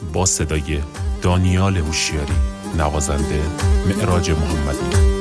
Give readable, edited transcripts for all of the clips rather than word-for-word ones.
با صدای دانیال هوشیاری، نوازنده معراج محمدی.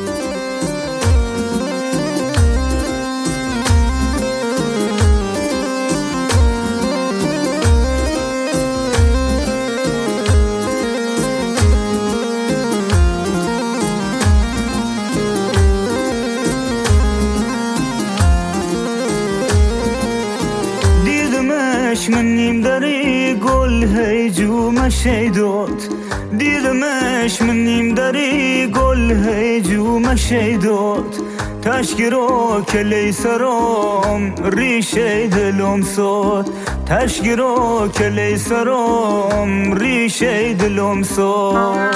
من نیم داری گل هیجو مشیدوت دیدمش من نیم داری گل هیجو مشیدوت تشگیرو کلی سرم ریشه دلم سود تشگیرو کلی سرم ریشه دلم سود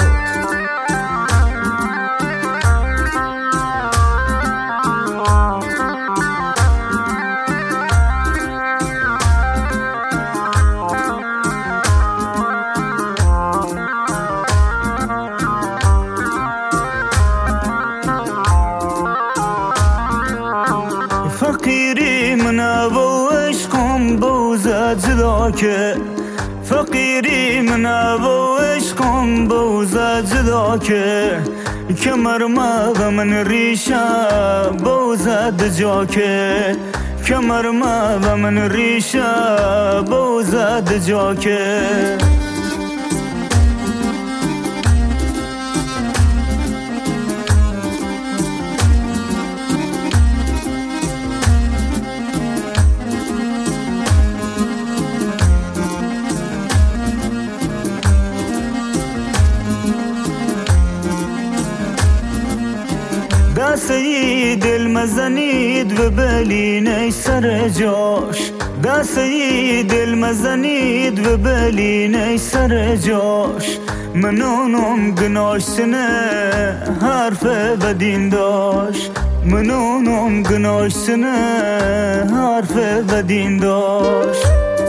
فقیری من و عشقم بوزد جداکه فقیری من و عشقم بوزد جداکه کمرما و من ریشه بوزد جاکه کمرما و من ریشه بوزد جاکه دستی دل مزنید و بلینه سر جاش دستی دل مزنید و بلینه سر جاش منونم گناشتنه حرف بدین داشت منونم گناشتنه حرف بدین داشت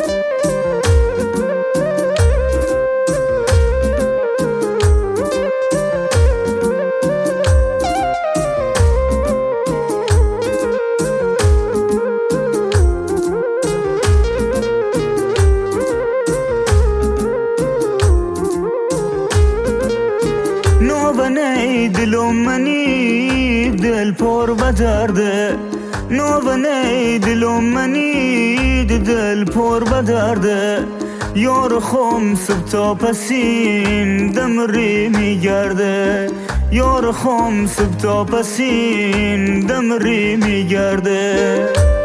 نوبنی دلم منی دل پر بدرده نوبنی دلم منی دل پر بدرده یار خم صبح تا پسین دمری میگرده یار خم صبح تا پسین دمری میگرده